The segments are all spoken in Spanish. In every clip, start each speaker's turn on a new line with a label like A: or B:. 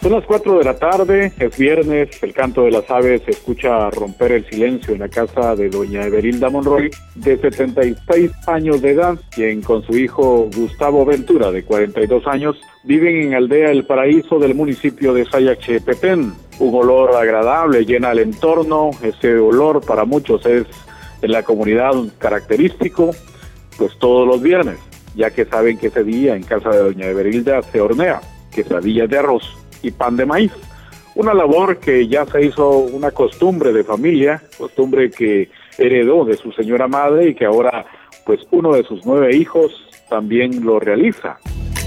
A: Son las 4 de la tarde, es viernes, el canto de las aves se escucha romper el silencio en la casa de doña Everilda Monroy, de 76 años de edad, quien con su hijo Gustavo Ventura, de 42 años, viven en Aldea El Paraíso del municipio de Sayacche-Petén. Un olor agradable llena el entorno, ese olor para muchos es en la comunidad característico, pues todos los viernes, ya que saben que ese día en casa de doña Everilda se hornea quesadillas de arroz y pan de maíz, una labor que ya se hizo una costumbre de familia, costumbre que heredó de su señora madre y que ahora pues uno de sus 9 hijos también lo realiza.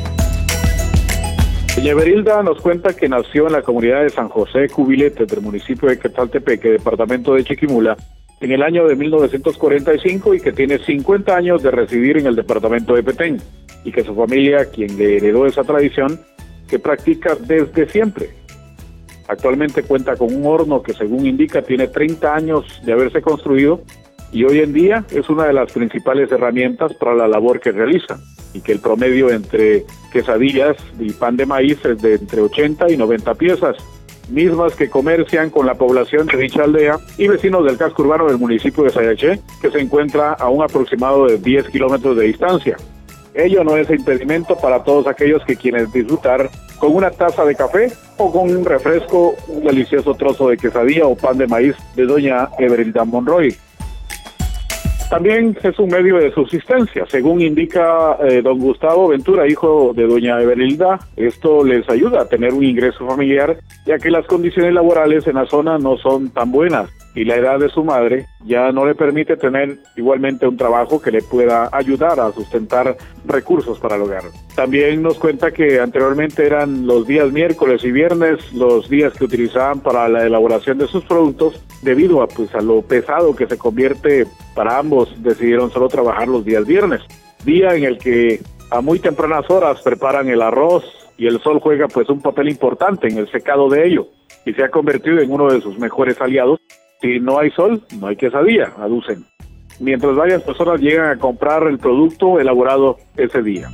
A: Doña Everilda nos cuenta que nació en la comunidad de San José Cubiletes del municipio de Quetzaltepeque, departamento de Chiquimula, en el año de 1945 y que tiene 50 años de residir en el departamento de Petén y que su familia, quien le heredó esa tradición, que practica desde siempre. Actualmente cuenta con un horno que según indica tiene 30 años de haberse construido y hoy en día es una de las principales herramientas para la labor que realiza y que el promedio entre quesadillas y pan de maíz es de entre 80 y 90 piezas, mismas que comercian con la población de dicha aldea y vecinos del casco urbano del municipio de Sayacche, que se encuentra a un aproximado de 10 kilómetros de distancia. Ello no es impedimento para todos aquellos que quieren disfrutar con una taza de café o con un refresco, un delicioso trozo de quesadilla o pan de maíz de doña Everilda Monroy. También es un medio de subsistencia, según indica don Gustavo Ventura, hijo de doña Everilda. Esto les ayuda a tener un ingreso familiar, ya que las condiciones laborales en la zona no son tan buenas y la edad de su madre ya no le permite tener igualmente un trabajo que le pueda ayudar a sustentar recursos para el hogar. También nos cuenta que anteriormente eran los días miércoles y viernes los días que utilizaban para la elaboración de sus productos. Debido a lo pesado que se convierte para ambos, decidieron solo trabajar los días viernes, día en el que a muy tempranas horas preparan el arroz y el sol juega un papel importante en el secado de ello y se ha convertido en uno de sus mejores aliados. Si no hay sol, no hay quesadilla, aducen, mientras varias personas llegan a comprar el producto elaborado ese día.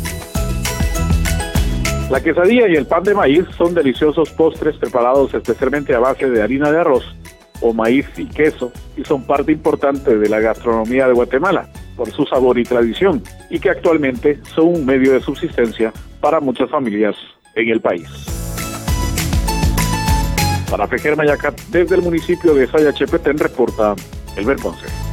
A: La quesadilla y el pan de maíz son deliciosos postres preparados especialmente a base de harina de arroz o maíz y queso y son parte importante de la gastronomía de Guatemala por su sabor y tradición y que actualmente son un medio de subsistencia para muchas familias en el país. Para Fejer Mayacat, desde el municipio de Sayacche-Petén, reporta Elber Ponce.